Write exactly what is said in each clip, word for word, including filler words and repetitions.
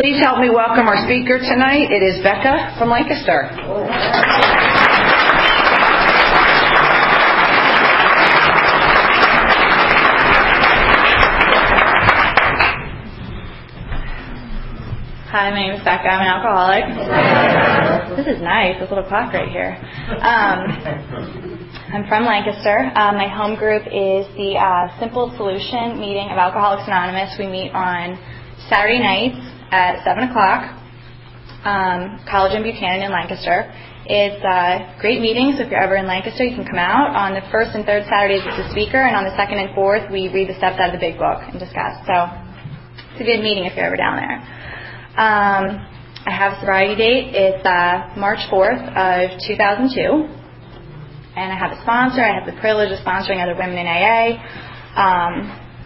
Please help me welcome our speaker tonight. It is Becca from Lancaster. Hi, my name is Becca. I'm an alcoholic. This is nice, this little clock right here. Um, I'm from Lancaster. Uh, my home group is the uh, Simple Solution meeting of Alcoholics Anonymous. We meet on Saturday nights at seven o'clock, um, College and Buchanan in Lancaster. It's uh, great meetings. If you're ever in Lancaster, you can come out. On the first and third Saturdays, it's a speaker, and on the second and fourth, we read the steps out of the big book and discuss. So it's a good meeting if you're ever down there. Um, I have a sobriety date. It's uh, March fourth of two thousand two, and I have a sponsor. I have the privilege of sponsoring other women in A A. Um,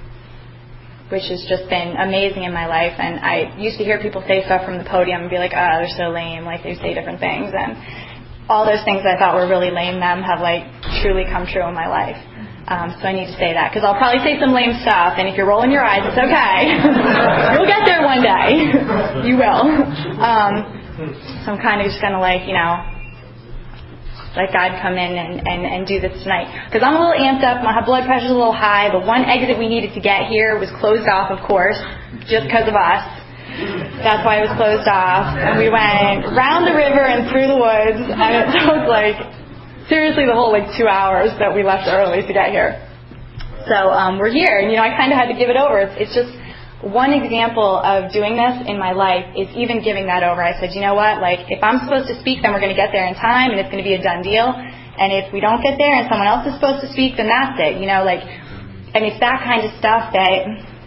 which has just been amazing in my life. And I used to hear people say stuff from the podium and be like, oh, they're so lame, like they say different things. And all those things I thought were really lame them have like truly come true in my life. Um, so I need to say that, because I'll probably say some lame stuff, and if you're rolling your eyes, it's okay. You'll get there one day. You will. Um, so I'm kind of just going to like, you know, let God come in and, and, and do this tonight. Because I'm a little amped up, my blood pressure's a little high, but one exit we needed to get here was closed off, of course, just because of us. That's why it was closed off. And we went round the river and through the woods, and it took like, seriously, the whole like two hours that we left early to get here. So um, we're here, and you know, I kind of had to give it over. It's, it's just one example of doing this in my life is even giving that over. I said, you know what, like, if I'm supposed to speak, then we're going to get there in time, and it's going to be a done deal. And if we don't get there and someone else is supposed to speak, then that's it, you know, like, and it's that kind of stuff that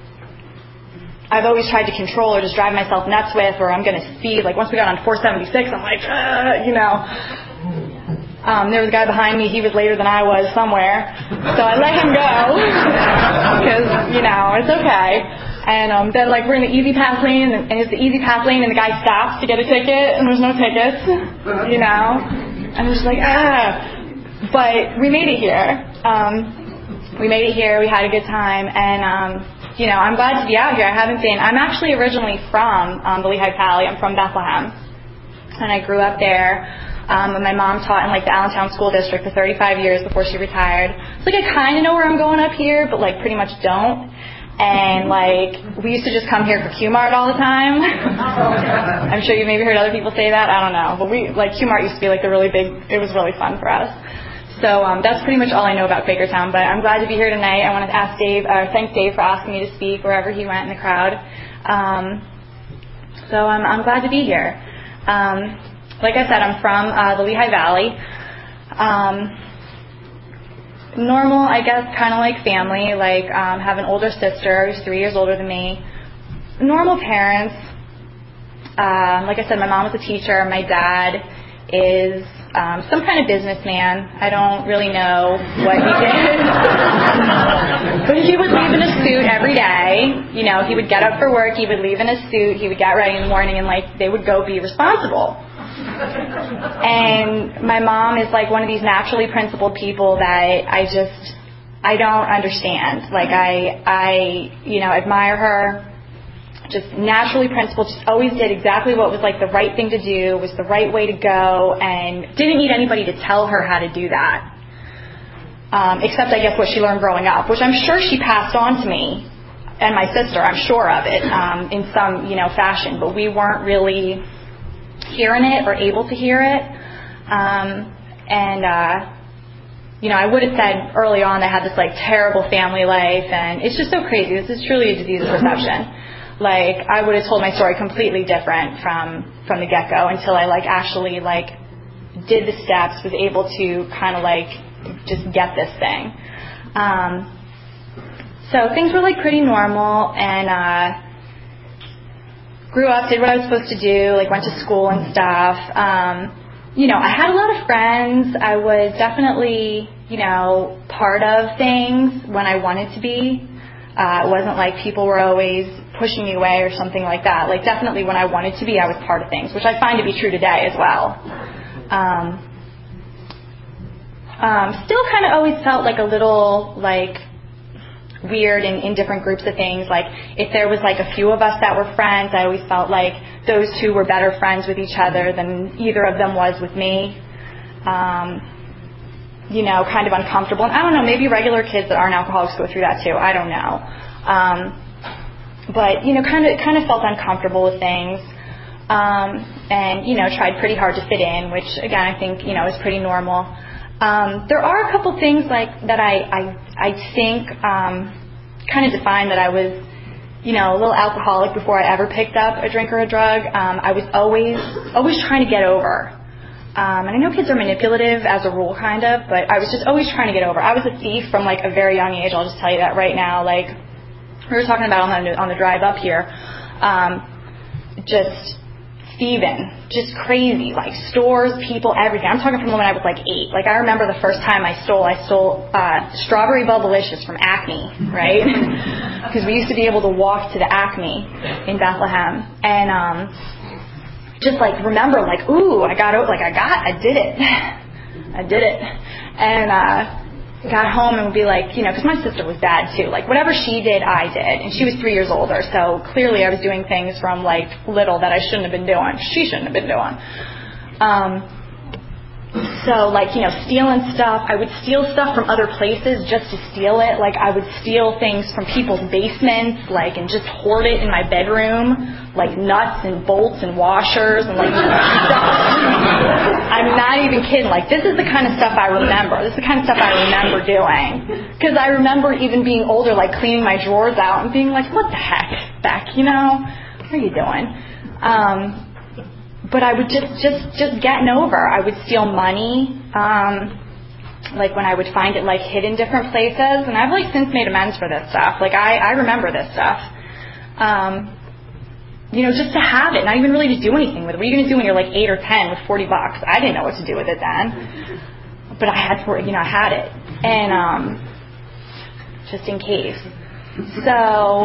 I've always tried to control or just drive myself nuts with, or I'm going to speed. Like, once we got on four seventy-six, I'm like, uh, you know. Um, there was a guy behind me, he was later than I was somewhere, so I let him go, because, you know, it's okay. And um, then, like, we're in the easy pass lane, and it's the easy pass lane, and the guy stops to get a ticket, and there's no tickets, you know, and I'm just like, ah, but we made it here. Um, we made it here, we had a good time, and, um, you know, I'm glad to be out here. I haven't been, I'm actually originally from um, the Lehigh Valley. I'm from Bethlehem, and I grew up there. Um, and my mom taught in like the Allentown School District for thirty-five years before she retired. It's like I kind of know where I'm going up here, but like pretty much don't. And like we used to just come here for Q-Mart all the time. I'm sure you maybe heard other people say that. I don't know, but we like Q-Mart used to be like the really big. It was really fun for us. So um, that's pretty much all I know about Quakertown. But I'm glad to be here tonight. I want to ask Dave, uh, thank Dave for asking me to speak wherever he went in the crowd. Um, so I'm, I'm glad to be here. Um, Like I said, I'm from uh, the Lehigh Valley. Um, normal, I guess, kind of like family. Like, um, have an older sister who's three years older than me. Normal parents. Um, like I said, my mom was a teacher. My dad is um, some kind of businessman. I don't really know what he did. But he would leave in a suit every day. You know, he would get up for work. He would leave in a suit. He would get ready in the morning, and, like, they would go be responsible. And my mom is like one of these naturally principled people that I just, I don't understand. Like I, I, you know, admire her. Just naturally principled, just always did exactly what was like the right thing to do, was the right way to go, and didn't need anybody to tell her how to do that. Um, except I guess what she learned growing up, which I'm sure she passed on to me and my sister. I'm sure of it um, in some, you know, fashion. But we weren't really hearing it or able to hear it. Um, and, uh, you know, I would have said early on I had this, like, terrible family life, and it's just so crazy. This is truly a disease of perception. Like, I would have told my story completely different from, from the get-go until I, like, actually, like, did the steps, was able to kind of, like, just get this thing. Um, so things were, like, pretty normal, and, uh, grew up, did what I was supposed to do, like went to school and stuff. Um, you know, I had a lot of friends. I was definitely, you know, part of things when I wanted to be. Uh, it wasn't like people were always pushing me away or something like that. Like definitely when I wanted to be, I was part of things, which I find to be true today as well. Um, um, still kind of always felt like a little like weird in, in different groups of things. Like, if there was, like, a few of us that were friends, I always felt like those two were better friends with each other than either of them was with me. Um, you know, kind of uncomfortable. And I don't know, maybe regular kids that aren't alcoholics go through that too. I don't know. Um, but, you know, kind of kind of felt uncomfortable with things. Um, and, you know, tried pretty hard to fit in, which, again, I think, you know, is pretty normal. Um, there are a couple things, like, that I, I, I think um, kind of defined that I was, you know, a little alcoholic before I ever picked up a drink or a drug. Um, I was always, always trying to get over. Um, and I know kids are manipulative as a rule, kind of, but I was just always trying to get over. I was a thief from, like, a very young age. I'll just tell you that right now. Like, we were talking about on the, on the drive up here. Um, just... thieving, just crazy, like stores, people, everything. I'm talking from when I was like eight. Like, I remember the first time I stole, I stole uh, strawberry Bubblicious from Acme, right? Because we used to be able to walk to the Acme in Bethlehem, and um, just like remember, like, ooh, I got, like I got, I did it, I did it, and uh, got home and would be like, you know, because my sister was bad too. Like, whatever she did, I did. And she was three years older, so clearly I was doing things from, like, little that I shouldn't have been doing. She shouldn't have been doing. Um, so, like, you know, stealing stuff. I would steal stuff from other places just to steal it. Like, I would steal things from people's basements, like, and just hoard it in my bedroom, like nuts and bolts and washers and, like, stuff. I'm not even kidding. Like, this is the kind of stuff I remember. This is the kind of stuff I remember doing. Because I remember even being older, like, cleaning my drawers out and being like, what the heck, Beck, you know? What are you doing? Um... But I would just, just, just getting over. I would steal money, um, like when I would find it, like, hid in different places. And I've, like, since made amends for this stuff. Like, I, I remember this stuff. Um, you know, just to have it, not even really to do anything with it. What are you going to do when you're, like, eight or ten with forty bucks? I didn't know what to do with it then. But I had, for, you know, I had it. And, um, just in case. So...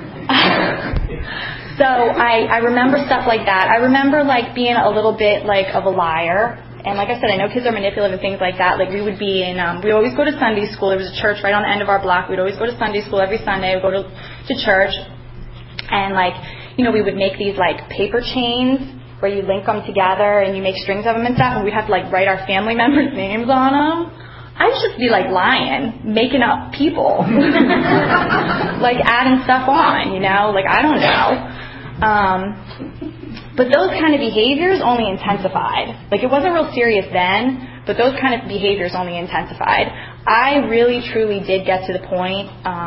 So I, I remember stuff like that. I remember, like, being a little bit, like, of a liar. And like I said, I know kids are manipulative and things like that. Like, we would be in, um, we always go to Sunday school. There was a church right on the end of our block. We'd always go to Sunday school every Sunday. We'd go to, to church. And, like, you know, we would make these, like, paper chains where you link them together and you make strings of them and stuff. And we'd have to, like, write our family members' names on them. I'd just be, like, lying, making up people. Like, adding stuff on, you know? Like, I don't know. Um, but those kind of behaviors only intensified. Like, it wasn't real serious then, but those kind of behaviors only intensified. I really, truly did get to the point,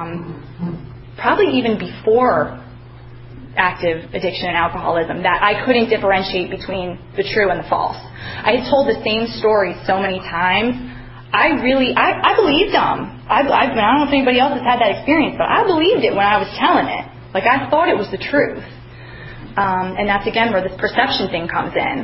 um, probably even before active addiction and alcoholism, that I couldn't differentiate between the true and the false. I had told the same story so many times. I really, I, I believed them. I, I, I don't know if anybody else has had that experience, but I believed it when I was telling it. Like, I thought it was the truth. Um, and that's, again, where this perception thing comes in.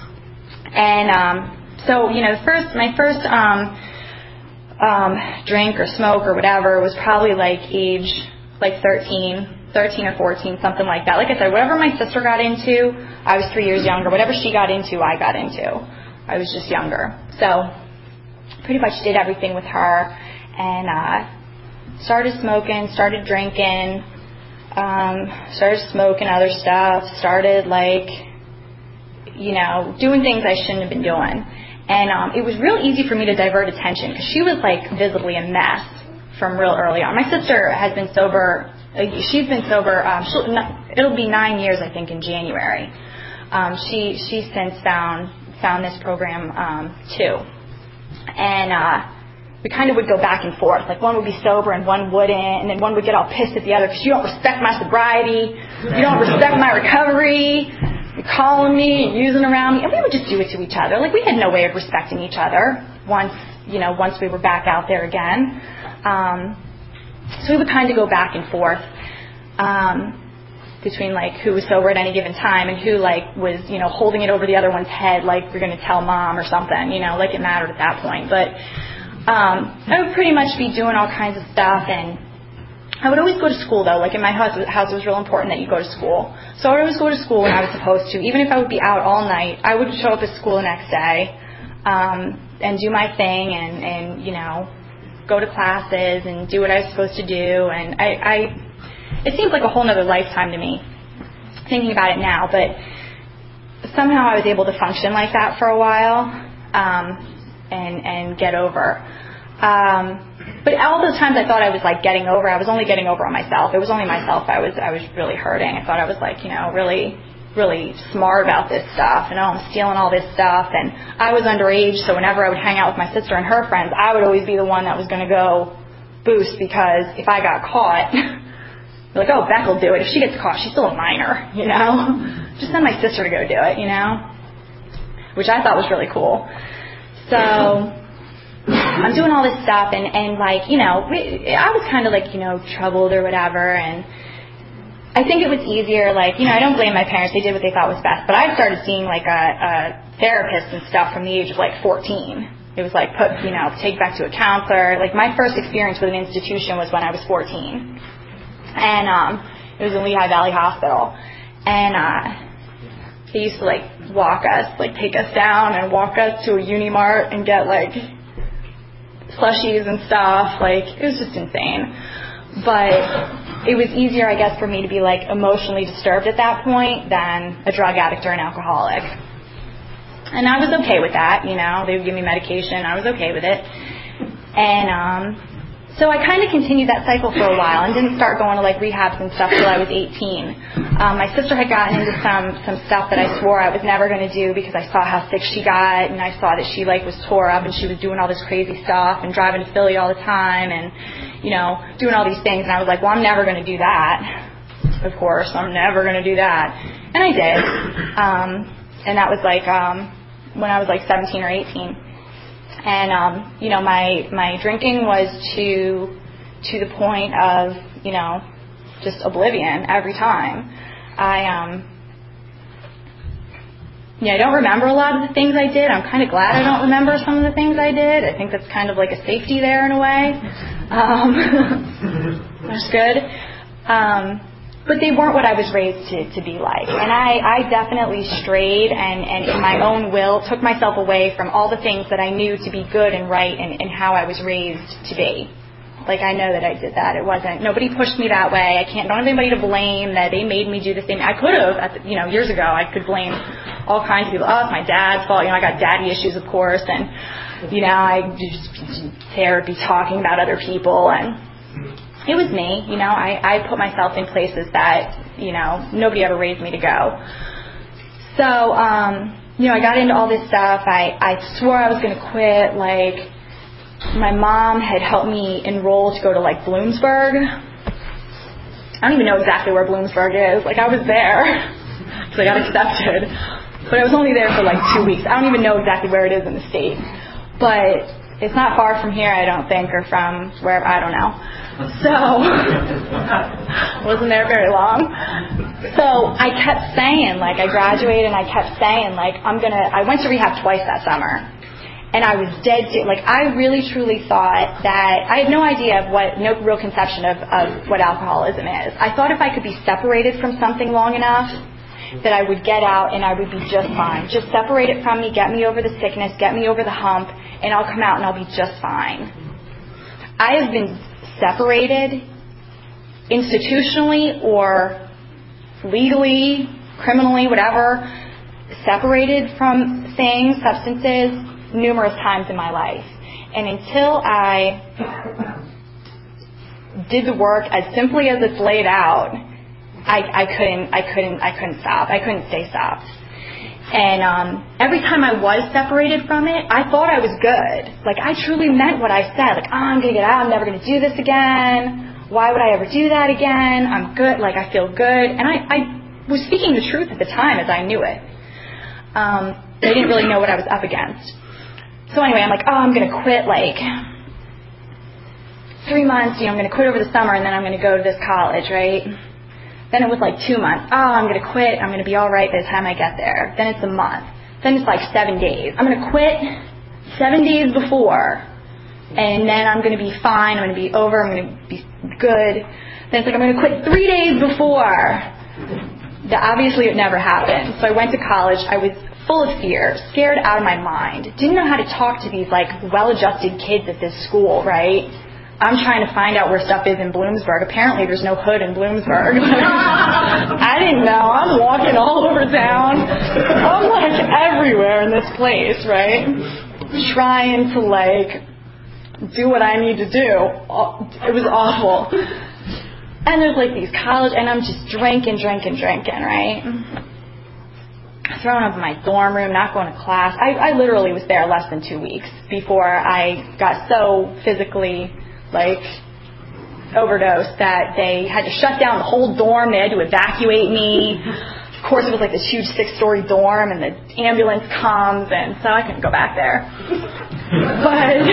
And um, so, you know, the first, my first um, um, drink or smoke or whatever was probably like age, like thirteen, thirteen or fourteen, something like that. Like I said, whatever my sister got into, I was three years younger. Whatever she got into, I got into. I was just younger. So pretty much did everything with her, and uh, started smoking, started drinking, Um, started smoking other stuff, started, like, you know, doing things I shouldn't have been doing. And um, it was real easy for me to divert attention because she was, like, visibly a mess from real early on. My sister has been sober. Uh, she's been sober. Um, she'll, it'll be nine years, I think, in January. Um, she she's since found found this program um, too, and. Uh, We kind of would go back and forth. Like, one would be sober and one wouldn't, and then one would get all pissed at the other because you don't respect my sobriety, you don't respect my recovery, you're calling me, you're using around me, and we would just do it to each other. Like, we had no way of respecting each other once, you know, once we were back out there again. Um, so we would kind of go back and forth um, between, like, who was sober at any given time and who, like, was, you know, holding it over the other one's head like we're going to tell mom or something, you know, like it mattered at that point. But Um, I would pretty much be doing all kinds of stuff, and I would always go to school, though. Like, in my house, house, it was real important that you go to school. So I would always go to school when I was supposed to. Even if I would be out all night, I would show up at school the next day um, and do my thing and, and, you know, go to classes and do what I was supposed to do. And I, I it seems like a whole other lifetime to me, thinking about it now. But somehow I was able to function like that for a while um, and, and get over. Um, but all those times I thought I was like getting over, I was only getting over on myself. It was only myself I was I was really hurting. I thought I was like, you know, really... really smart about this stuff, and oh, I'm stealing all this stuff, and I was underage, so whenever I would hang out with my sister and her friends, I would always be the one that was going to go boost, because if I got caught, they're like, oh, Beck will do it. If she gets caught, she's still a minor, you know? Just send my sister to go do it, you know? Which I thought was really cool. So I'm doing all this stuff, and, and like, you know, I was kind of like, you know, troubled or whatever, and I think it was easier, like, you know, I don't blame my parents. They did what they thought was best. But I started seeing, like, a, a therapist and stuff from the age of, like, fourteen. It was, like, put, you know, take back to a counselor. Like, my first experience with an institution was when I was fourteen. And um, it was in Lehigh Valley Hospital. And uh, they used to, like, walk us, like, take us down and walk us to a Unimart and get, like, slushies and stuff. Like, it was just insane. But it was easier, I guess, for me to be, like, emotionally disturbed at that point than a drug addict or an alcoholic. And I was okay with that, you know. They would give me medication. I was okay with it. And um, so I kind of continued that cycle for a while and didn't start going to, like, rehabs and stuff till I was eighteen. Um, my sister had gotten into some, some stuff that I swore I was never going to do because I saw how sick she got, and I saw that she, like, was tore up and she was doing all this crazy stuff and driving to Philly all the time and, you know, doing all these things. And I was like, well, I'm never going to do that. Of course, I'm never going to do that. And I did. Um, and that was, like, um, when I was, like, seventeen or eighteen. And, um, you know, my, my drinking was to, to the point of, you know, just oblivion every time. I, um, yeah, I don't remember a lot of the things I did. I'm kind of glad I don't remember some of the things I did. I think that's kind of like a safety there in a way. Um, that's good. Um, But they weren't what I was raised to, to be like. And I, I definitely strayed and, and in my own will took myself away from all the things that I knew to be good and right and, and how I was raised to be. Like, I know that I did that. It wasn't, nobody pushed me that way. I can't, don't have anybody to blame that they made me do the thing. I could have, at the, you know, years ago, I could blame all kinds of people. Oh, it's my dad's fault. You know, I got daddy issues, of course. And, you know, I just therapy talking about other people, and it was me, you know, I, I put myself in places that, you know, nobody ever raised me to go. So, um, you know, I got into all this stuff. I, I swore I was going to quit. Like, my mom had helped me enroll to go to, like, Bloomsburg. I don't even know exactly where Bloomsburg is. Like, I was there because I got accepted. But I was only there for, like, two weeks. I don't even know exactly where it is in the state. But it's not far from here, I don't think, or from wherever, I don't know. So, wasn't there very long. So I kept saying, like, I graduated and I kept saying, like, I'm going to, I went to rehab twice that summer. And I was dead to, like, I really truly thought that, I had no idea of what, no real conception of, of what alcoholism is. I thought if I could be separated from something long enough, that I would get out and I would be just fine. Just separate it from me, get me over the sickness, get me over the hump, and I'll come out and I'll be just fine. I have been separated institutionally or legally, criminally, whatever, separated from things, substances, numerous times in my life. And until I did the work as simply as it's laid out, I, I couldn't, I couldn't, I couldn't stop. I couldn't stay stopped. And um, every time I was separated from it, I thought I was good. Like, I truly meant what I said. Like, oh, I'm going to get out. I'm never going to do this again. Why would I ever do that again? I'm good. Like, I feel good. And I, I was speaking the truth at the time as I knew it. Um, I didn't really know what I was up against. So anyway, I'm like, oh, I'm going to quit, like, three months. You know, I'm going to quit over the summer, and then I'm going to go to this college, right? Then it was like two months. Oh, I'm going to quit. I'm going to be all right by the time I get there. Then it's a month. Then it's like seven days. I'm going to quit seven days before, and then I'm going to be fine. I'm going to be over. I'm going to be good. Then it's like I'm going to quit three days before. that obviously it never happened. So I went to college. I was full of fear, scared out of my mind. Didn't know how to talk to these, like, well-adjusted kids at this school, right? I'm trying to find out where stuff is in Bloomsburg. Apparently there's no hood in Bloomsburg. I didn't know. I'm walking all over town. I'm, like, everywhere in this place, right? Trying to, like, do what I need to do. It was awful. And there's, like, these college, and I'm just drinking, drinking, drinking, right? Thrown up in my dorm room, not going to class. I, I literally was there less than two weeks before I got so physically, like, overdosed that they had to shut down the whole dorm. They had to evacuate me. Of course, it was like this huge six-story dorm, and the ambulance comes, and so I couldn't go back there. But,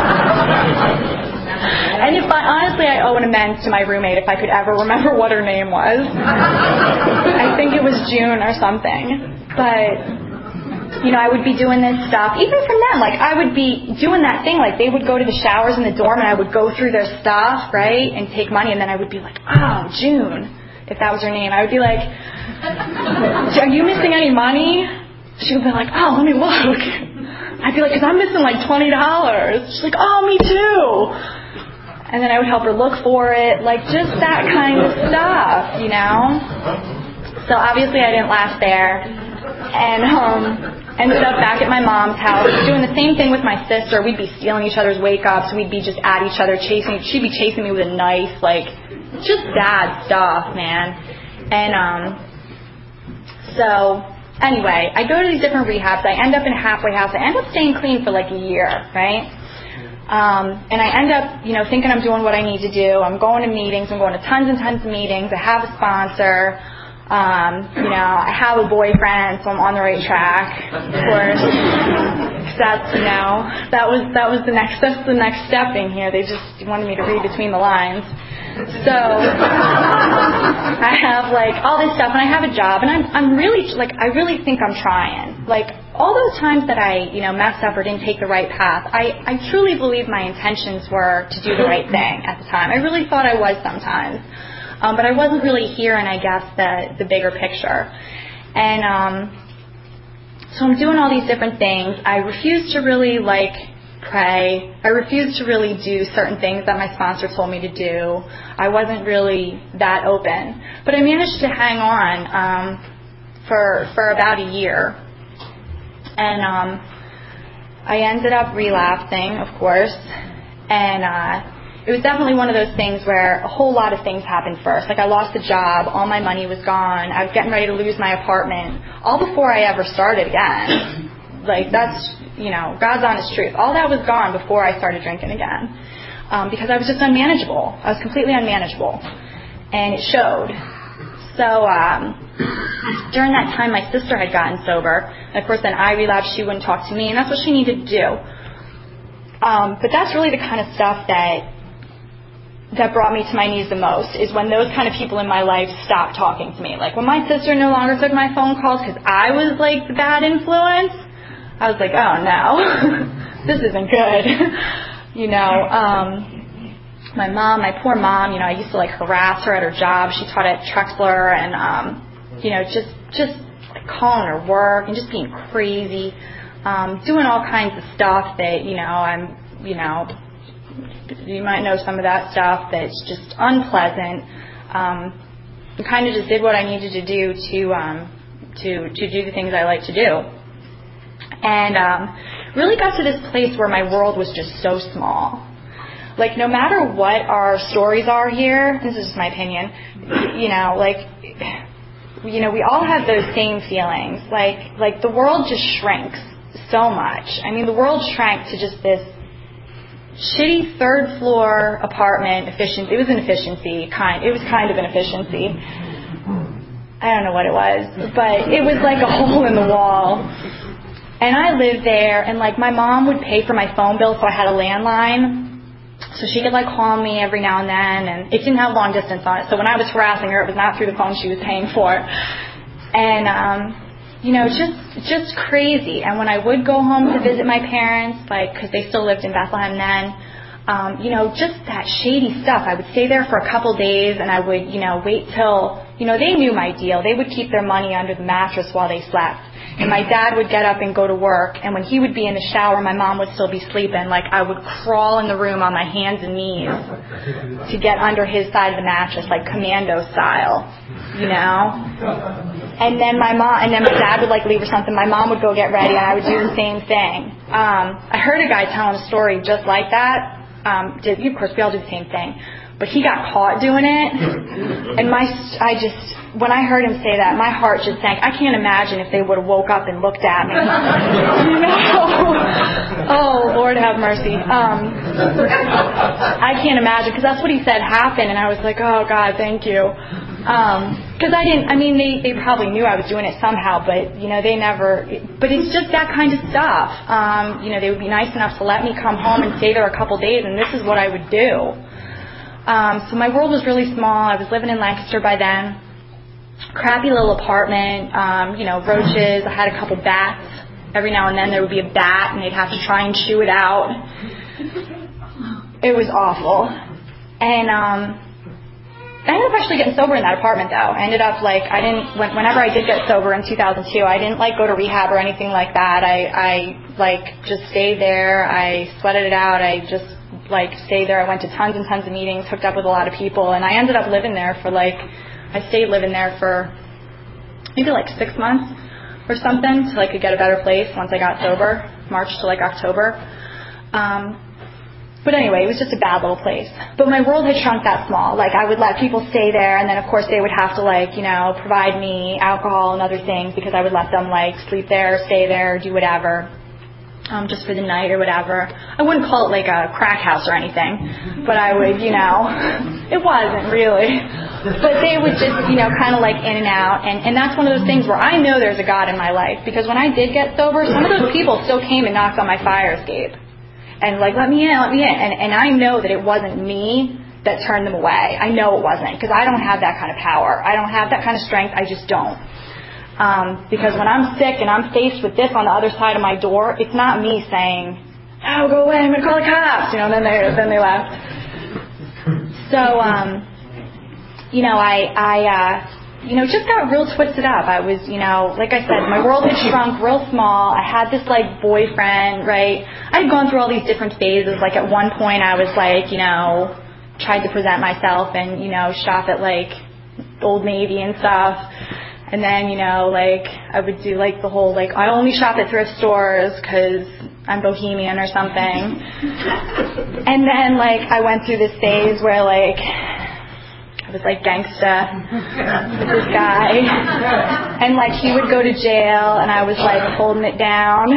and if I, honestly, I owe an amends to my roommate if I could ever remember what her name was. I think it was June or something. But, you know, I would be doing this stuff, even from them, like, I would be doing that thing, like, they would go to the showers in the dorm, and I would go through their stuff, right, and take money, and then I would be like, oh, June, if that was her name. I would be like, are you missing any money? She would be like, oh, let me look. I'd be like, because I'm missing, like, twenty dollars. She's like, oh, me too. And then I would help her look for it, like, just that kind of stuff, you know? So obviously I didn't last there. And um, ended up back at my mom's house doing the same thing with my sister. We'd be stealing each other's wake-ups. We'd be just at each other chasing. She'd be chasing me with a knife. Like, just bad stuff, man. And um, so, anyway, I go to these different rehabs. I end up in a halfway house. I end up staying clean for like a year, right? Um, and I end up, you know, thinking I'm doing what I need to do. I'm going to meetings. I'm going to tons and tons of meetings. I have a sponsor. Um, you know, I have a boyfriend, so I'm on the right track, of course. Except, you know, that was that was the next that's the next step in here. They just wanted me to read between the lines. So I have like all this stuff, and I have a job, and I'm I'm really like I really think I'm trying. Like all those times that I you know messed up or didn't take the right path, I I truly believe my intentions were to do the right thing at the time. I really thought I was sometimes. Um, but I wasn't really hearing, I guess, the, the bigger picture. And um, so I'm doing all these different things. I refused to really, like, pray. I refused to really do certain things that my sponsor told me to do. I wasn't really that open. But I managed to hang on um, for for about a year. And um, I ended up relapsing, of course. And uh it was definitely one of those things where a whole lot of things happened first. Like I lost the job, all my money was gone, I was getting ready to lose my apartment, all before I ever started again. Like that's, you know, God's honest truth. All that was gone before I started drinking again. Um, because I was just unmanageable. I was completely unmanageable. And it showed. So um, during that time, my sister had gotten sober. And of course, then I relapsed. She wouldn't talk to me, and that's what she needed to do. Um, but that's really the kind of stuff that that brought me to my knees the most, is when those kind of people in my life stopped talking to me. Like when my sister no longer took my phone calls because I was like the bad influence, I was like, oh no, this isn't good. you know, um, my mom, my poor mom, you know, I used to like harass her at her job. She taught at Trexler, and, um, you know, just, just like, calling her work and just being crazy, um, doing all kinds of stuff that, you know, I'm, you know, you might know some of that stuff that's just unpleasant. Um, I kind of just did what I needed to do to um, to to do the things I like to do, and um, really got to this place where my world was just so small. Like no matter what our stories are here, this is just my opinion. You know, like you know, we all have those same feelings. Like like the world just shrinks so much. I mean, the world shrank to just this shitty third floor apartment efficiency. It was an efficiency kind. It was kind of an efficiency. I don't know what it was, but it was like a hole in the wall. And I lived there, and like my mom would pay for my phone bill, so I had a landline, so she could like call me every now and then. And it didn't have long distance on it, so when I was harassing her, it was not through the phone she was paying for. And um, you know, just just crazy. And when I would go home to visit my parents, like, because they still lived in Bethlehem then, um, you know, just that shady stuff. I would stay there for a couple days, and I would, you know, wait till, you you know, they knew my deal. They would keep their money under the mattress while they slept. And my dad would get up and go to work, and when he would be in the shower, my mom would still be sleeping. Like, I would crawl in the room on my hands and knees to get under his side of the mattress, like commando style, you know? And then my mom, and then my dad would, like, leave or something. My mom would go get ready, and I would do the same thing. Um, I heard a guy telling a story just like that. Um, did, of course, we all do the same thing. But he got caught doing it, and my, I just, when I heard him say that, my heart just sank. I can't imagine if they would have woke up and looked at me. You know? Oh, Lord have mercy. Um, I can't imagine, because that's what he said happened, and I was like, oh, God, thank you. Because um, I didn't, I mean, they, they probably knew I was doing it somehow, but, you know, they never, but it's just that kind of stuff. Um, you know, they would be nice enough to let me come home and stay there a couple days, and this is what I would do. Um, so my world was really small. I was living in Lancaster by then. Crappy little apartment, um, you know, roaches. I had a couple bats. Every now and then there would be a bat, and they'd have to try and shoo it out. It was awful. And um, I ended up actually getting sober in that apartment, though. I ended up, like, I didn't, when, whenever I did get sober in two thousand two, I didn't, like, go to rehab or anything like that. I, I like, just stayed there. I sweated it out. I just, like, stayed there. I went to tons and tons of meetings, hooked up with a lot of people, and I ended up living there for, like, I stayed living there for maybe, like, six months or something till I could get a better place once I got sober, March to, like, October. Um, but anyway, it was just a bad little place. But my world had shrunk that small. Like, I would let people stay there, and then, of course, they would have to, like, you know, provide me alcohol and other things because I would let them, like, sleep there, stay there, do whatever. Um, just for the night or whatever. I wouldn't call it like a crack house or anything, but I would, you know, it wasn't really. But they would just, you know, kind of like in and out. And, and that's one of those things where I know there's a God in my life, because when I did get sober, some of those people still came and knocked on my fire escape. And like, let me in, let me in. And, and I know that it wasn't me that turned them away. I know it wasn't, because I don't have that kind of power. I don't have that kind of strength. I just don't. Um, because when I'm sick and I'm faced with this on the other side of my door, it's not me saying, "Oh, go away! I'm going to call the cops." You know, and then they then they left. So, um, you know, I I uh, you know just got real twisted up. I was, you know, like I said, my world had shrunk real small. I had this like boyfriend, right? I had gone through all these different phases. Like at one point, I was like, you know, tried to present myself and you know shop at like Old Navy and stuff. And then, you know, like, I would do, like, the whole, like, I only shop at thrift stores because I'm bohemian or something. And then, like, I went through this phase where, like, I was, like, gangsta with this guy. And, like, he would go to jail, and I was, like, holding it down.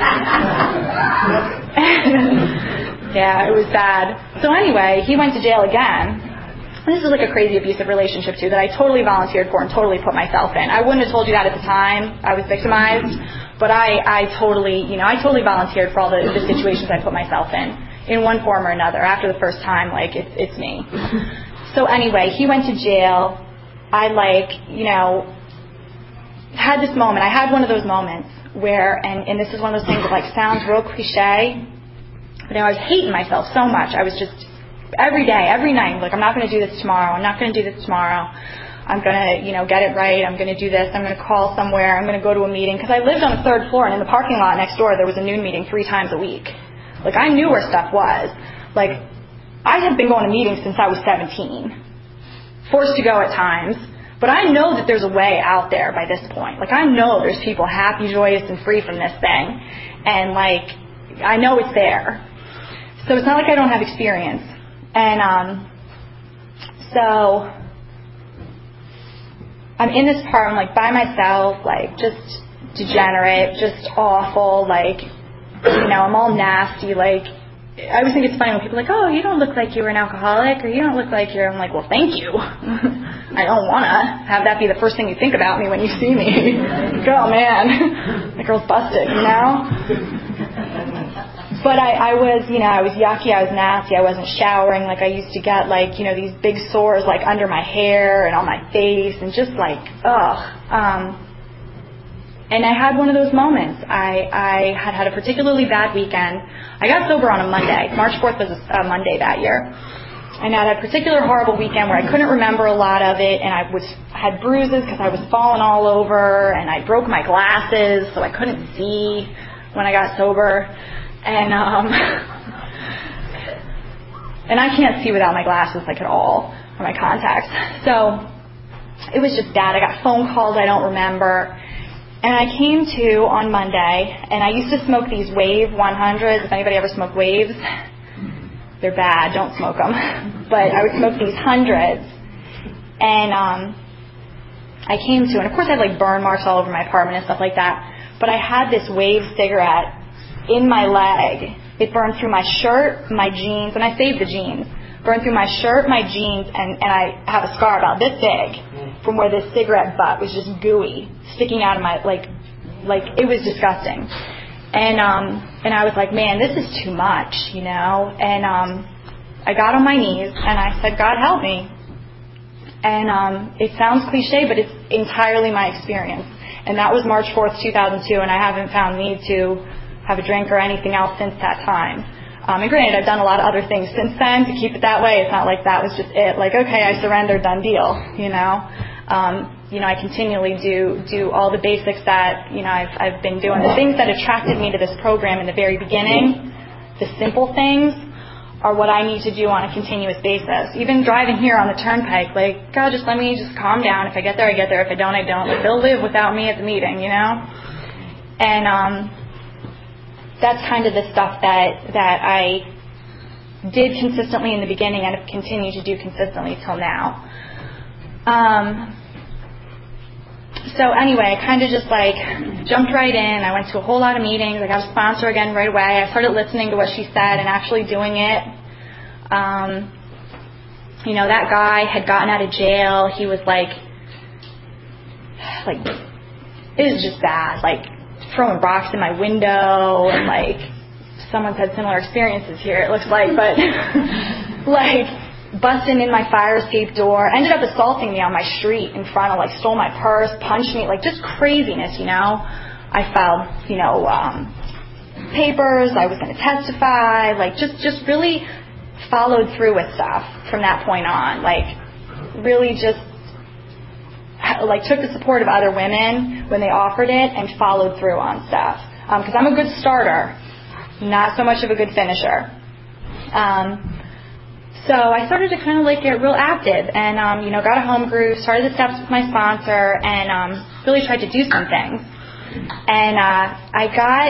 Yeah, it was bad. So anyway, he went to jail again. This is like a crazy abusive relationship, too, that I totally volunteered for and totally put myself in. I wouldn't have told you that at the time. I was victimized. But I, I totally, you know, I totally volunteered for all the, the situations I put myself in, in one form or another. After the first time, like, it's, it's me. So anyway, he went to jail. I, like, you know, had this moment. I had one of those moments where, and, and this is one of those things that, like, sounds real cliche, but you know, I was hating myself so much. I was just... Every day, every night, like, I'm not going to do this tomorrow. I'm not going to do this tomorrow. I'm going to, you know, get it right. I'm going to do this. I'm going to call somewhere. I'm going to go to a meeting. Because I lived on the third floor, and in the parking lot next door, there was a noon meeting three times a week. Like, I knew where stuff was. Like, I had been going to meetings since I was seventeen. Forced to go at times. But I know that there's a way out there by this point. Like, I know there's people happy, joyous, and free from this thing. And, like, I know it's there. So it's not like I don't have experience. And um, so I'm in this apartment, like, by myself, like, just degenerate, just awful, like, you know, I'm all nasty, like, I always think it's funny when people are like, oh, you don't look like you were an alcoholic, or you don't look like you're, I'm like, well, thank you. I don't want to have that be the first thing you think about me when you see me. Like, oh, man, the girl's busted, you know? But I, I was, you know, I was yucky, I was nasty, I wasn't showering, like I used to get, like, you know, these big sores, like, under my hair and on my face, and just, like, ugh. Um, and I had one of those moments. I, I had had a particularly bad weekend. I got sober on a Monday. March fourth was a, a Monday that year. and I had a particular horrible weekend where I couldn't remember a lot of it, and I was had bruises because I was falling all over, and I broke my glasses, so I couldn't see when I got sober. And um, and I can't see without my glasses, like, at all, or my contacts. So it was just bad. I got phone calls I don't remember. And I came to on Monday, and I used to smoke these Wave one hundreds. If anybody ever smoked Waves, they're bad. Don't smoke them. But I would smoke these hundreds. And um, I came to, and of course I had like burn marks all over my apartment and stuff like that. But I had this Wave cigarette in my leg. It burned through my shirt, my jeans, and I saved the jeans. Burned through my shirt, my jeans, and, and I have a scar about this big from where this cigarette butt was just gooey, sticking out of my, like, like it was disgusting. And um, and I was like, man, this is too much, you know? And um, I got on my knees, and I said, God, help me. And um, it sounds cliche, but it's entirely my experience. And that was March fourth, two thousand two, and I haven't found need to have a drink or anything else since that time. Um, and granted, I've done a lot of other things since then to keep it that way. It's not like that was just it. Like, okay, I surrendered, done deal, you know. Um, you know, I continually do do all the basics that, you know, I've, I've been doing. The things that attracted me to this program in the very beginning, the simple things, are what I need to do on a continuous basis. Even driving here on the turnpike, like, God, just let me just calm down. If I get there, I get there. If I don't, I don't. Like, they'll live without me at the meeting, you know. And um, that's kind of the stuff that that I did consistently in the beginning and have continued to do consistently till now. Um, so anyway, I kind of just like jumped right in. I went to a whole lot of meetings. I got a sponsor again right away. I started listening to what she said and actually doing it. Um, you know, that guy had gotten out of jail. He was like, like, it was just bad. Like, throwing rocks in my window, and like, someone's had similar experiences here, it looks like, but like busting in my fire escape door, ended up assaulting me on my street in front of, like, stole my purse, punched me, like, just craziness, you know. I filed, you know, um, papers, I was going to testify, like, just, just really followed through with stuff from that point on, like, really just like took the support of other women when they offered it and followed through on stuff. Because um, I'm a good starter, not so much of a good finisher. Um, so I started to kind of like get real active and, um, you know, got a home group, started the steps with my sponsor, and um, really tried to do some things. And uh, I got,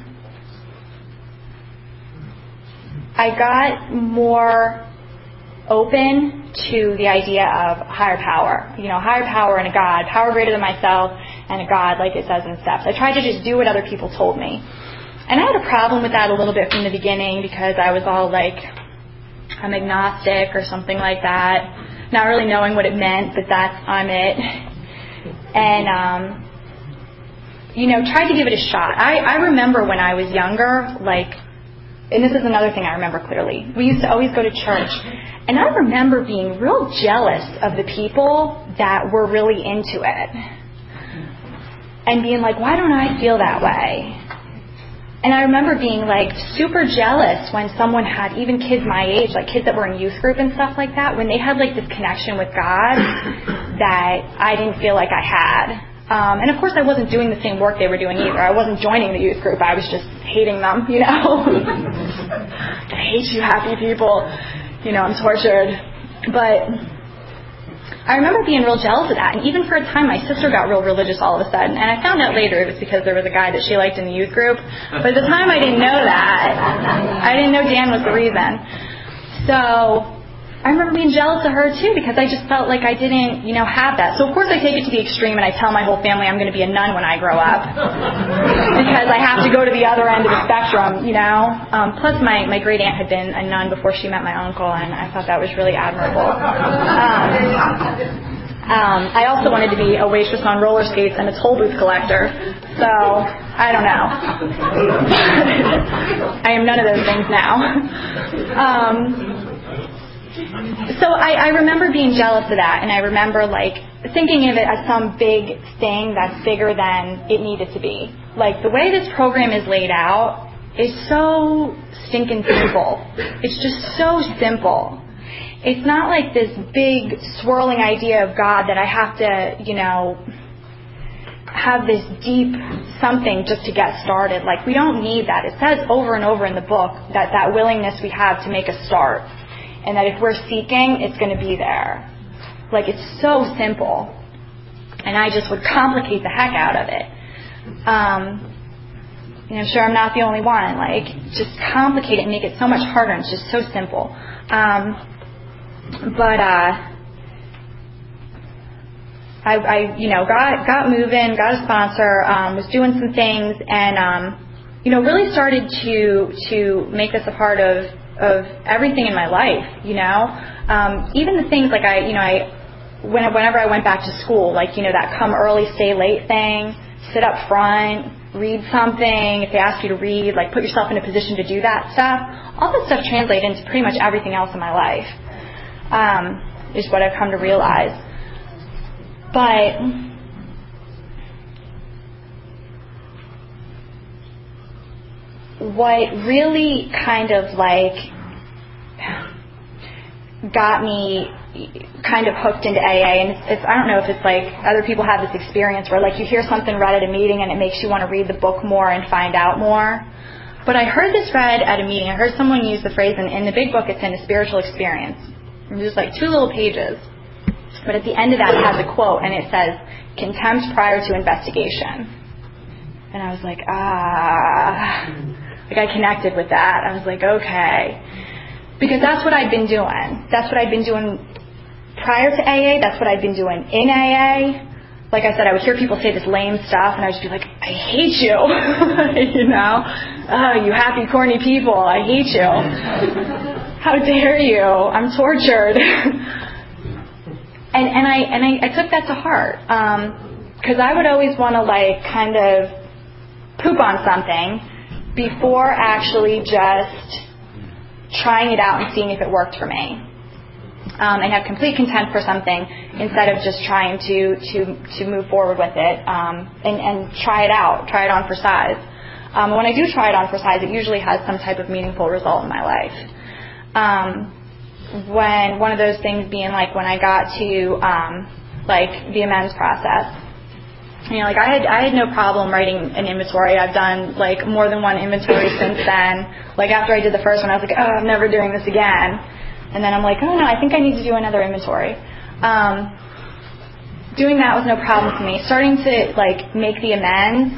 I got more open to the idea of higher power, you know, higher power and a God, power greater than myself and a God, like it says in steps. I tried to just do what other people told me. And I had a problem with that a little bit from the beginning because I was all like, I'm agnostic or something like that, not really knowing what it meant, but that's, I'm it. And, um, you know, tried to give it a shot. I, I remember when I was younger, like, and this is another thing I remember clearly. We used to always go to church. And I remember being real jealous of the people that were really into it. And being like, why don't I feel that way? And I remember being like super jealous when someone had, even kids my age, like kids that were in youth group and stuff like that, when they had like this connection with God that I didn't feel like I had. Um, and of course I wasn't doing the same work they were doing either. I wasn't joining the youth group. I was just hating them, you know. I hate you happy people. You know, I'm tortured. But I remember being real jealous of that. And even for a time, my sister got real religious all of a sudden. And I found out later it was because there was a guy that she liked in the youth group. But at the time, I didn't know that. I didn't know Dan was the reason. So I remember being jealous of her, too, because I just felt like I didn't, you know, have that. So, of course, I take it to the extreme, and I tell my whole family I'm going to be a nun when I grow up. Because I have to go to the other end of the spectrum, you know. Um, plus, my, my great-aunt had been a nun before she met my uncle, and I thought that was really admirable. Um, um, I also wanted to be a waitress on roller skates and a toll booth collector. So, I don't know. I am none of those things now. Um... So I, I remember being jealous of that, and I remember like thinking of it as some big thing that's bigger than it needed to be. Like the way this program is laid out is so stinking simple. It's just so simple. it's not like this big swirling idea of God that I have to, you know, have this deep something just to get started. Like, we don't need that. It says over and over in the book that that willingness we have to make a start, and that if we're seeking, it's going to be there. Like, it's so simple, and I just would complicate the heck out of it. Um, and I'm sure I'm not the only one. Like, just complicate it and make it so much harder, and it's just so simple. Um, but uh, I, I, you know, got got moving, got a sponsor, um, was doing some things, and um, you know, really started to to make this a part of of everything in my life. You know, um, even the things like I, you know, I when whenever I went back to school, like, you know, that come early, stay late thing, sit up front, read something. If they ask you to read, like, put yourself in a position to do that stuff. All that stuff translated into pretty much everything else in my life. Um, is what I've come to realize. But what really kind of like got me kind of hooked into A A, and it's, it's I don't know if it's like other people have this experience where like you hear something read at a meeting and it makes you want to read the book more and find out more. But I heard this read at a meeting. I heard someone use the phrase, in, in the big book it's in a spiritual experience. There's like two little pages. But at the end of that, it has a quote, and it says, "Contempt prior to investigation." And I was like, ah. Like, I connected with that. I was like, okay. Because that's what I'd been doing. That's what I'd been doing prior to A A. That's what I'd been doing in A A. Like I said, I would hear people say this lame stuff, and I would just be like, I hate you. You know? Oh, you happy, corny people. I hate you. How dare you? I'm tortured. And and I and I, I took that to heart, because um, I would always want to like kind of poop on something before actually just trying it out and seeing if it worked for me, um, and have complete contempt for something instead of just trying to to to move forward with it, um, and and try it out, try it on for size. Um, when I do try it on for size, it usually has some type of meaningful result in my life. Um, when one of those things being like when I got to um, like the amends process, you know, like I had I had no problem writing an inventory. I've done like more than one inventory since then. Like after I did the first one, I was like, oh, I'm never doing this again. And then I'm like, oh no, I think I need to do another inventory. Um, doing that was no problem for me. Starting to like make the amends,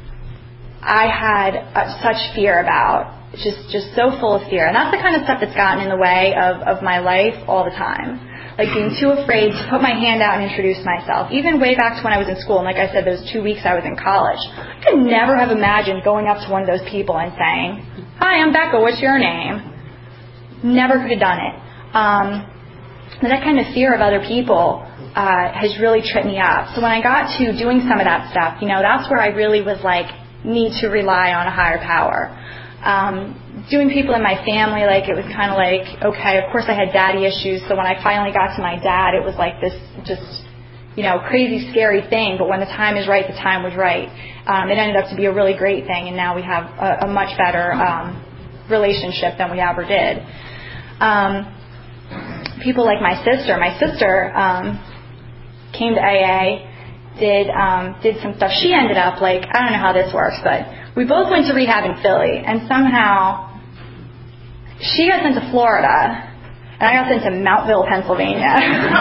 I had uh, such fear about. Just just so full of fear. And that's the kind of stuff that's gotten in the way of, of my life all the time. Like being too afraid to put my hand out and introduce myself. Even way back to when I was in school, and like I said, those two weeks I was in college, I could never have imagined going up to one of those people and saying, hi, I'm Becca, what's your name? Never could have done it. Um, but that kind of fear of other people uh, has really tripped me up. So when I got to doing some of that stuff, you know, that's where I really was like, need to rely on a higher power. Um, doing people in my family, like it was kind of like, okay, of course I had daddy issues, so when I finally got to my dad, it was like this just, you know, crazy, scary thing, but when the time is right, the time was right. Um, it ended up to be a really great thing, and now we have a, a much better um, relationship than we ever did. Um, people like my sister, my sister um, came to A A, did um, did some stuff. She ended up like, I don't know how this works, but we both went to rehab in Philly, and somehow she got sent to Florida, and I got sent to Mountville, Pennsylvania.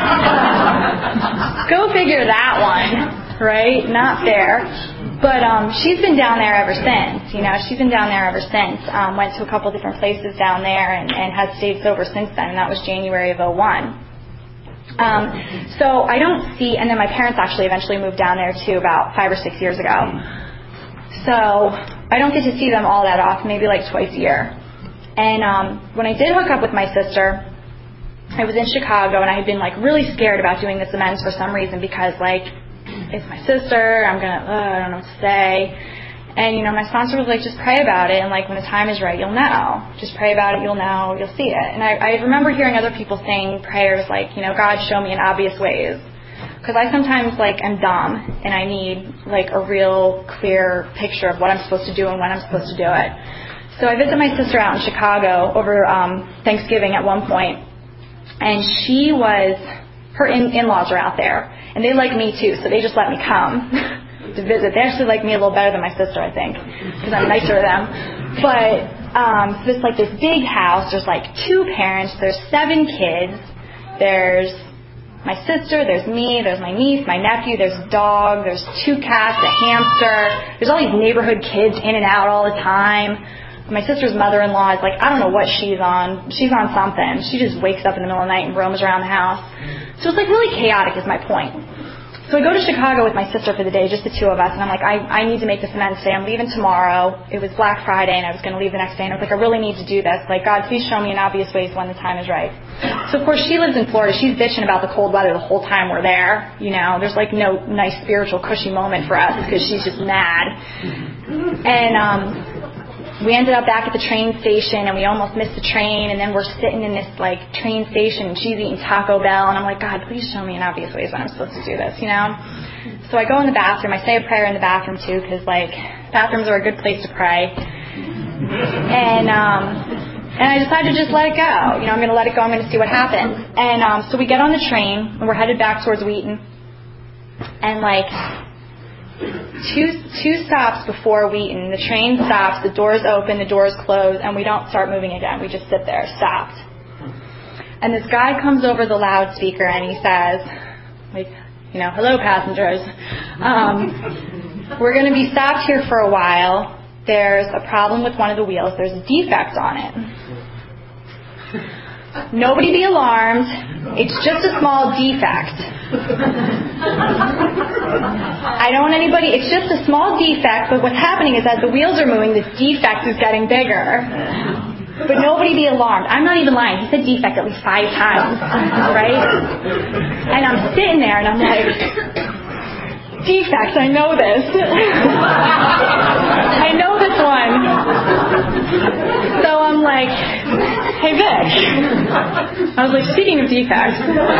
Go figure that one, right? Not fair. But um, she's been down there ever since. You know, she's been down there ever since. Um, went to a couple different places down there, and, and has stayed sober since then, and that was January of oh one. Um, so I don't see, and then my parents actually eventually moved down there too about five or six years ago. So I don't get to see them all that often, maybe like twice a year. And um, when I did hook up with my sister, I was in Chicago, and I had been like really scared about doing this amends for some reason, because like it's my sister, I'm gonna, uh, I don't know what to say. And you know, my sponsor was like, just pray about it, and like when the time is right, you'll know. Just pray about it, you'll know, you'll see it. And I, I remember hearing other people saying prayers like, you know, God, show me in obvious ways. Because I sometimes, like, am dumb, and I need, like, a real clear picture of what I'm supposed to do and when I'm supposed to do it. So I visited my sister out in Chicago over um, Thanksgiving at one point, and she was, her in, in-laws are out there, and they like me too, so they just let me come to visit. They actually like me a little better than my sister, I think, because I'm nicer to them. But um, so it's like this big house. There's like two parents. There's seven kids. There's my sister. There's me. There's my niece, my nephew. There's a dog. There's two cats, a hamster. There's all these neighborhood kids in and out all the time. My sister's mother-in-law is like, I don't know what she's on. She's on something. She just wakes up in the middle of the night and roams around the house. So it's like really chaotic is my point. So I go to Chicago with my sister for the day, just the two of us, and I'm like, I, I need to make this amends today. I'm leaving tomorrow. It was Black Friday, and I was going to leave the next day, and I was like, I really need to do this. Like, God, please show me in obvious ways when the time is right. So, of course, she lives in Florida. She's bitching about the cold weather the whole time we're there. You know, there's like no nice spiritual cushy moment for us because she's just mad. And um, we ended up back at the train station, and we almost missed the train, and then we're sitting in this, like, train station, and she's eating Taco Bell, and I'm like, God, please show me in obvious ways when I'm supposed to do this, you know? So I go in the bathroom. I say a prayer in the bathroom, too, because, like, bathrooms are a good place to pray. And, um, and I decided to just let it go. You know, I'm going to let it go. I'm going to see what happens. And um, so we get on the train, and we're headed back towards Wheaton. And, like... Two two stops before Wheaton, the train stops, the doors open, the doors close, and we don't start moving again. We just sit there, stopped. And this guy comes over the loudspeaker and he says, like, you know, hello passengers. Um, we're going to be stopped here for a while. There's a problem with one of the wheels. There's a defect on it. Nobody be alarmed. It's just a small defect. I don't want anybody, it's just a small defect, but what's happening is as the wheels are moving, this defect is getting bigger. But nobody be alarmed. I'm not even lying. He said defect at least five times, right? And I'm sitting there and I'm like, defects, I know this. I know this one. So I'm like, hey Vic. I was like, speaking of defects.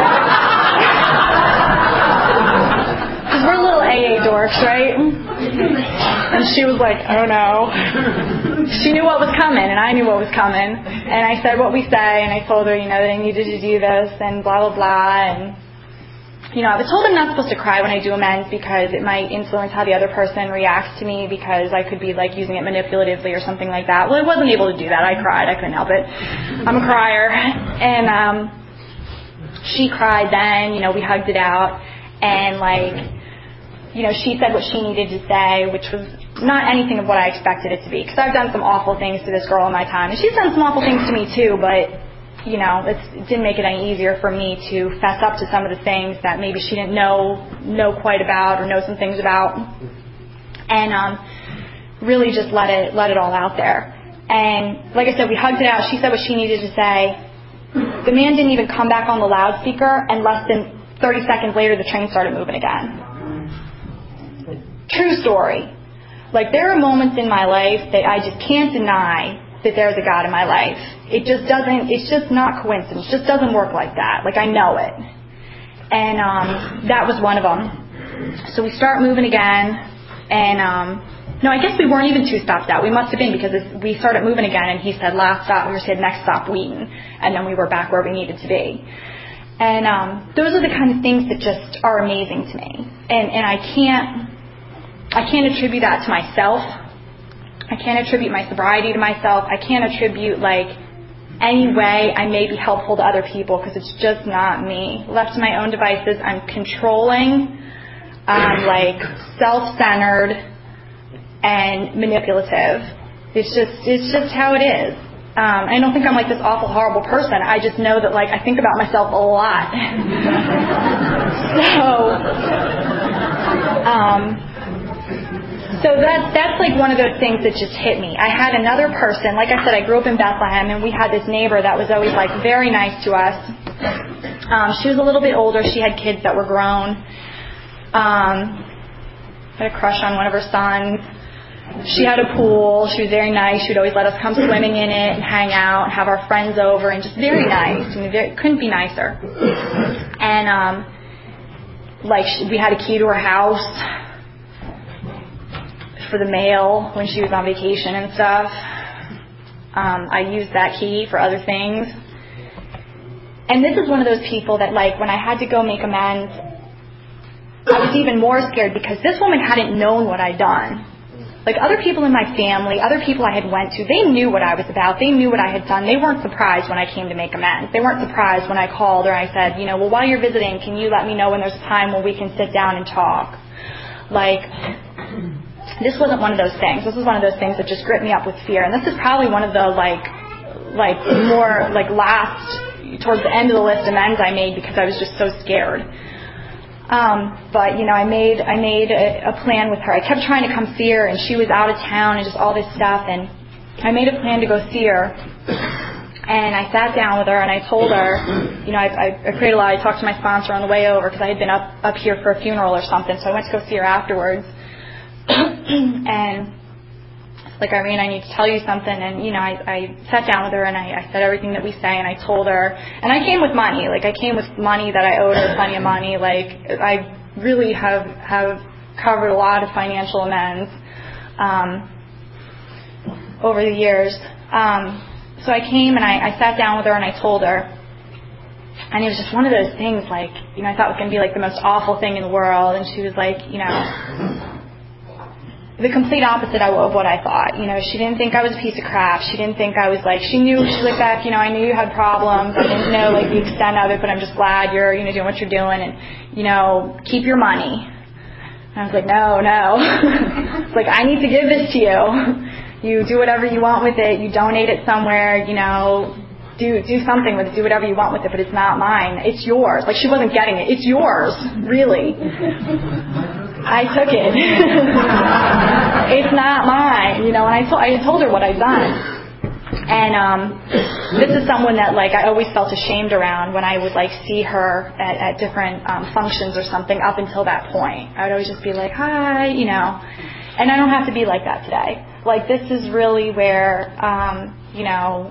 Because we're little A A dorks, right? And she was like, oh no. She knew what was coming, and I knew what was coming. And I said what we say, and I told her, you know, that I needed to do this, and blah, blah, blah. And, you know, I was told I'm not supposed to cry when I do amends because it might influence how the other person reacts to me because I could be, like, using it manipulatively or something like that. Well, I wasn't able to do that. I cried. I couldn't help it. I'm a crier. And um, she cried then. You know, we hugged it out. And, like, you know, she said what she needed to say, which was not anything of what I expected it to be. Because I've done some awful things to this girl in my time. And she's done some awful things to me, too, but... you know, it's, it didn't make it any easier for me to fess up to some of the things that maybe she didn't know know quite about or know some things about, and um, really just let it let it all out there. And like I said, we hugged it out. She said what she needed to say. The man didn't even come back on the loudspeaker, and less than thirty seconds later, the train started moving again. True story. Like, there are moments in my life that I just can't deny that there's a God in my life. It just doesn't, it's just not coincidence. It just doesn't work like that. Like, I know it. And um, that was one of them. So we start moving again, and um, no, I guess we weren't even two stops out. We must have been, because we started moving again, and he said last stop, we said next stop, Wheaton, and then we were back where we needed to be. And um, those are the kind of things that just are amazing to me. And and I can't, I can't attribute that to myself. I can't attribute my sobriety to myself. I can't attribute, like, any way I may be helpful to other people, because it's just not me. Left to my own devices, I'm controlling, um, like, self-centered, and manipulative. It's just, it's just how it is. Um, I don't think I'm, like, this awful, horrible person. I just know that, like, I think about myself a lot. so, um... So that, that's like one of those things that just hit me. I had another person, like I said, I grew up in Bethlehem, and we had this neighbor that was always like very nice to us. Um, she was a little bit older. She had kids that were grown. Um, had a crush on one of her sons. She had a pool. She was very nice. She would always let us come swimming in it and hang out and have our friends over, and just very nice. I mean, very, couldn't be nicer. And um, like she, we had a key to her house for the mail when she was on vacation and stuff. Um, I used that key for other things. And this is one of those people that, like, when I had to go make amends, I was even more scared because this woman hadn't known what I'd done. Like, other people in my family, other people I had went to, they knew what I was about. They knew what I had done. They weren't surprised when I came to make amends. They weren't surprised when I called or I said, you know, well, while you're visiting, can you let me know when there's a time when we can sit down and talk? Like, this wasn't one of those things. This was one of those things that just gripped me up with fear. And this is probably one of the, like, like more, like, last, towards the end of the list amends I made because I was just so scared. Um, but, you know, I made I made a, a plan with her. I kept trying to come see her, and she was out of town and just all this stuff. And I made a plan to go see her. And I sat down with her, and I told her, you know, I, I, I prayed a lot. I talked to my sponsor on the way over because I had been up, up here for a funeral or something. So I went to go see her afterwards. And like, Irene, I need to tell you something. And, you know, I, I sat down with her and I, I said everything that we say, and I told her. And I came with money. Like, I came with money that I owed her, plenty of money. Like, I really have, have covered a lot of financial amends um, over the years. Um, so I came and I, I sat down with her and I told her. And it was just one of those things, like, you know, I thought it was going to be, like, the most awful thing in the world. And she was like, you know, the complete opposite of what I thought. You know, she didn't think I was a piece of crap. She didn't think I was like, she knew, she looked back, you know, I knew you had problems. I didn't know, like, the extent of it, but I'm just glad you're, you know, doing what you're doing, and, you know, keep your money. And I was like, no, no. It's like, I need to give this to you. You do whatever you want with it. You donate it somewhere, you know, do do something with it. Do whatever you want with it, but it's not mine. It's yours. Like, she wasn't getting it. It's yours, really. I took it. It's not mine, you know. And I told I told her what I'd done. And um, this is someone that, like, I always felt ashamed around when I would, like, see her at, at different um, functions or something. Up until that point, I would always just be like, hi, you know. And I don't have to be like that today. Like, this is really where, um, you know,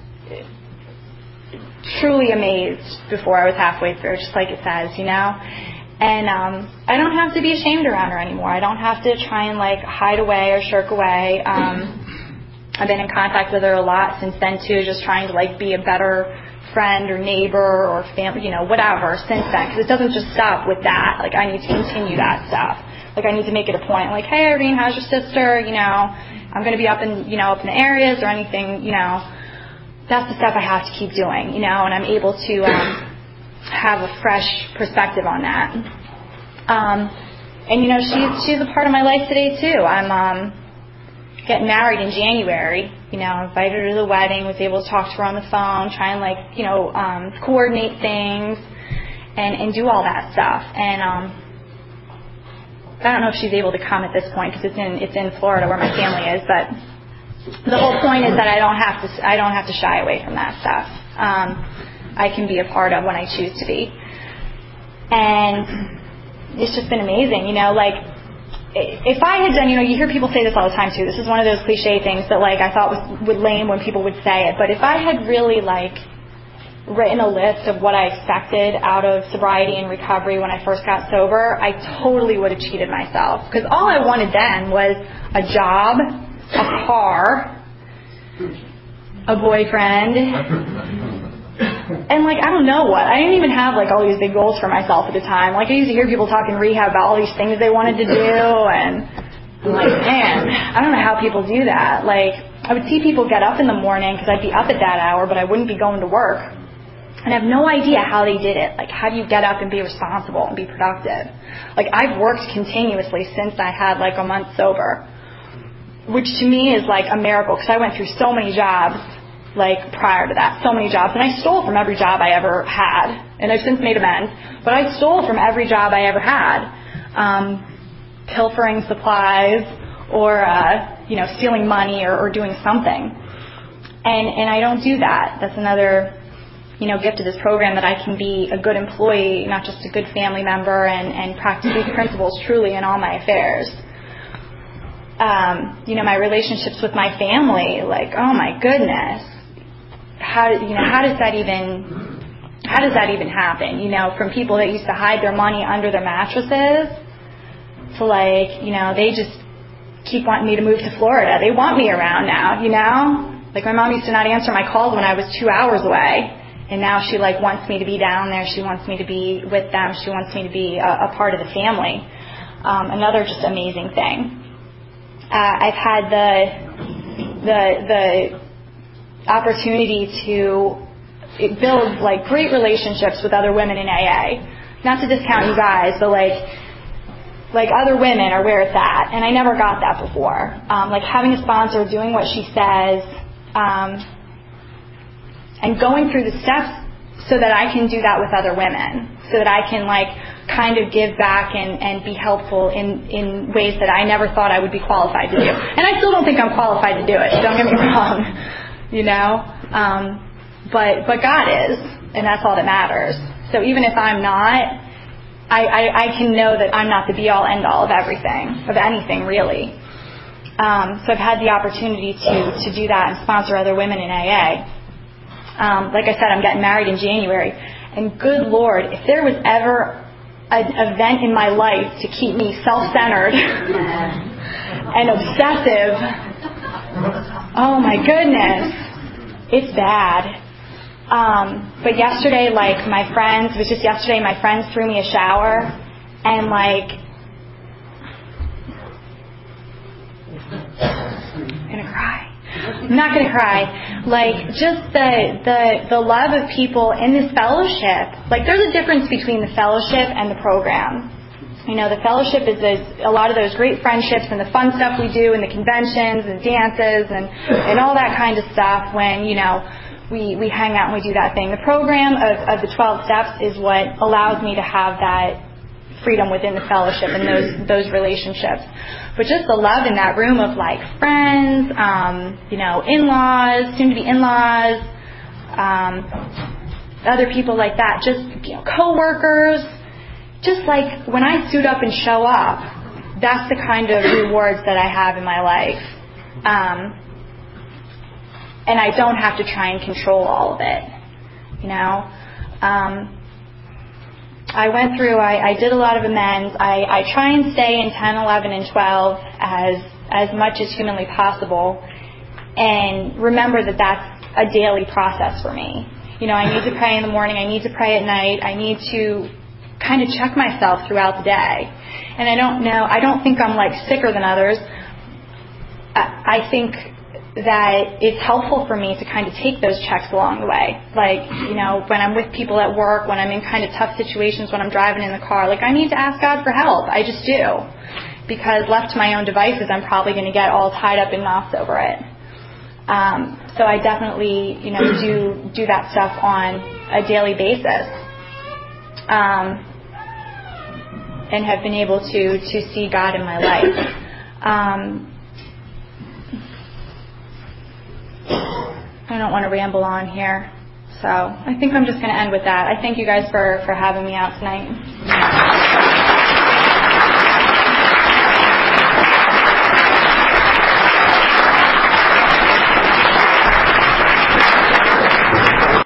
truly amazed before I was halfway through, just like it says, you know. And um, I don't have to be ashamed around her anymore. I don't have to try and, like, hide away or shirk away. Um, I've been in contact with her a lot since then, too, just trying to, like, be a better friend or neighbor or family, you know, whatever, since then. Because it doesn't just stop with that. Like, I need to continue that stuff. Like, I need to make it a point. Like, hey, Irene, how's your sister? You know, I'm going to be up in, you know, up in the areas or anything, you know. That's the stuff I have to keep doing, you know, and I'm able to um, have a fresh perspective on that. Um, and, you know, she's she's a part of my life today, too. I'm um, getting married in January. You know, invited her to the wedding, was able to talk to her on the phone, try and, like, you know, um, coordinate things and, and do all that stuff. And um, I don't know if she's able to come at this point because it's in it's in Florida where my family is, but the whole point is that I don't have to I don't have to shy away from that stuff. Um, I can be a part of when I choose to be. And it's just been amazing, you know, like, if I had done, you know, you hear people say this all the time, too. This is one of those cliche things that, like, I thought was, was lame when people would say it. But if I had really, like, written a list of what I expected out of sobriety and recovery when I first got sober, I totally would have cheated myself. Because all I wanted then was a job, a car, a boyfriend, and, like, I don't know what. I didn't even have, like, all these big goals for myself at the time. Like, I used to hear people talk in rehab about all these things they wanted to do, and I'm like, man, I don't know how people do that. Like, I would see people get up in the morning because I'd be up at that hour, but I wouldn't be going to work. And I have no idea how they did it. Like, how do you get up and be responsible and be productive? Like, I've worked continuously since I had, like, a month sober, which to me is, like, a miracle because I went through so many jobs, like, prior to that, so many jobs. And I stole from every job I ever had. And I've since made amends. But I stole from every job I ever had. Um, pilfering supplies or, uh, you know, stealing money or, or doing something. And, and I don't do that. That's another, you know, gift of this program, that I can be a good employee, not just a good family member, and, and practice these principles truly in all my affairs. Um, you know, my relationships with my family, like, oh my goodness. How, you know, how does that even, how does that even happen? You know, from people that used to hide their money under their mattresses to, like, you know, they just keep wanting me to move to Florida. They want me around now, you know? Like, my mom used to not answer my calls when I was two hours away. and now she like wants me to be down there. She wants me to be with them. She wants me to be a, a part of the family. Um, another just amazing thing. Uh, I've had the the the opportunity to build like great relationships with other women in A A. Not to discount you guys, but like like other women are where it's at, and I never got that before. Um, like having a sponsor, doing what she says. Um, and going through the steps so that I can do that with other women, so that I can like kind of give back and, and be helpful in, in ways that I never thought I would be qualified to do. And I still don't think I'm qualified to do it, don't get me wrong, you know, um, but but God is, and that's all that matters. So even if I'm not, I, I, I can know that I'm not the be-all, end-all of everything, of anything really. Um, so I've had the opportunity to, to do that and sponsor other women in A A. Um, like I said, I'm getting married in January. And good Lord, if there was ever an event in my life to keep me self-centered and obsessive, oh my goodness, it's bad. Um, but yesterday, like my friends, it was just yesterday, my friends threw me a shower and like, I'm going to cry. I'm not going to cry. Like, just the, the the love of people in this fellowship. Like, there's a difference between the fellowship and the program. You know, the fellowship is a, a lot of those great friendships and the fun stuff we do and the conventions and dances and, and all that kind of stuff when, you know, we, we hang out and we do that thing. The program of, of the twelve steps is what allows me to have that freedom within the fellowship and those those relationships. But just the love in that room of like friends, um, you know, in-laws, soon-to-be in-laws, um, other people like that, just, you know, co-workers, just like when I suit up and show up, that's the kind of rewards that I have in my life. Um, and I don't have to try and control all of it, you know. Um, I went through, I, I did a lot of amends. I, I try and stay in ten, eleven, and twelve as as much as humanly possible and remember that that's a daily process for me. You know, I need to pray in the morning. I need to pray at night. I need to kind of check myself throughout the day. And I don't know, I don't think I'm like sicker than others. I, I think that it's helpful for me to kind of take those checks along the way. Like, you know, when I'm with people at work, when I'm in kind of tough situations, when I'm driving in the car, like I need to ask God for help. I just do. Because left to my own devices, I'm probably going to get all tied up in knots over it. Um, so I definitely, you know, do do that stuff on a daily basis. Um, and have been able to, to see God in my life. Um, I don't want to ramble on here. So I think I'm just going to end with that. I thank you guys for, for having me out tonight.